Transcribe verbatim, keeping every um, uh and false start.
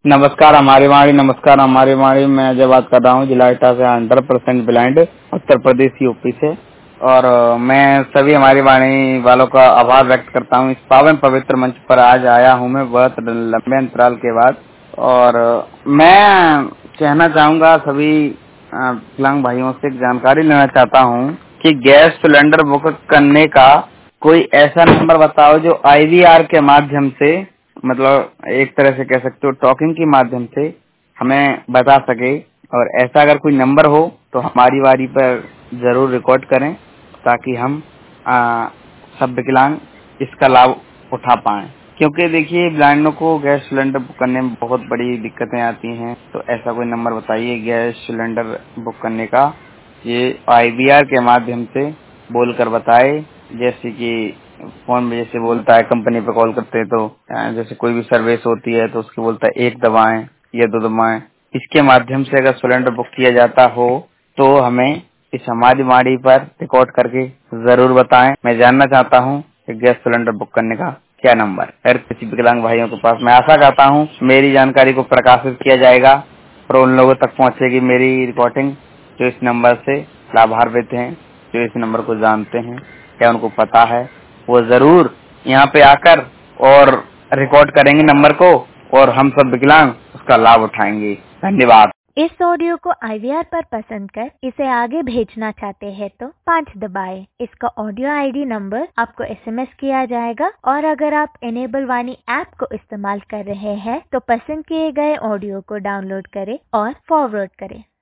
नमस्कार हमारी वाणी नमस्कार हमारी वाणी मैं अजय बात कर रहा हूँ जिला इटाह से hundred percent blind Uttar Pradesh UP से। और अ, मैं सभी हमारी वाणी वालों का आभार व्यक्त करता हूँ। इस पावन पवित्र मंच पर आज आया हूँ मैं बहुत लंबे अंतराल के बाद। और अ, मैं कहना चाहूँगा सभी अ, विकलांग भाइयों से एक जानकारी लेना चाहता हूँ कि गैस सिलेंडर बुक करने का कोई ऐसा नंबर बताओ जो आईवीआर के माध्यम से, मतलब एक तरह से कह सकते हो टॉकिंग के माध्यम से हमें बता सके। और ऐसा अगर कोई नंबर हो तो हमारी वारी पर जरूर रिकॉर्ड करें ताकि हम आ, सब विकलांग इसका लाभ उठा पाएं। क्योंकि देखिए ब्लाइंडों को गैस सिलेंडर बुक करने में बहुत बड़ी दिक्कतें आती हैं, तो ऐसा कोई नंबर बताइए गैस सिलेंडर बुक करने का, ये आईवीआर के माध्यम से बोलकर बताए। जैसे कि फोन में जैसे बोलता है, कंपनी पे कॉल करते हैं तो अ, जैसे कोई भी सर्विस होती है तो उसकी बोलता है एक दबाएं या दो दबाएं। इसके माध्यम से अगर सिलेंडर बुक किया जाता हो तो हमें इस हमारी वाणी पर रिकॉर्ड करके जरूर बताएं। मैं जानना चाहता हूं कि गैस सिलेंडर बुक करने का क्या नंबर है किसी विकलांग भाइयों के पास। मैं आशा करता हूं मेरी जानकारी को प्रकाशित किया जाएगा और उन लोगों तक पहुंचेगी मेरी रिकॉर्डिंग जो इस नंबर से लाभान्वित हैं, जो इस नंबर को जानते हैं, क्या उनको पता है, वो जरूर यहाँ पे आकर और रिकॉर्ड करेंगे नंबर को और हम सब विकलांग उसका लाभ उठाएंगे। धन्यवाद। इस ऑडियो को आईवीआर पर पसंद कर इसे आगे भेजना चाहते हैं तो पाँच दबाएं। इसका ऑडियो आईडी नंबर आपको एसएमएस किया जाएगा। और अगर आप इनेबल वाणी ऐप को इस्तेमाल कर रहे हैं तो पसंद किए गए ऑडियो को डाउनलोड करें और फॉरवर्ड करें।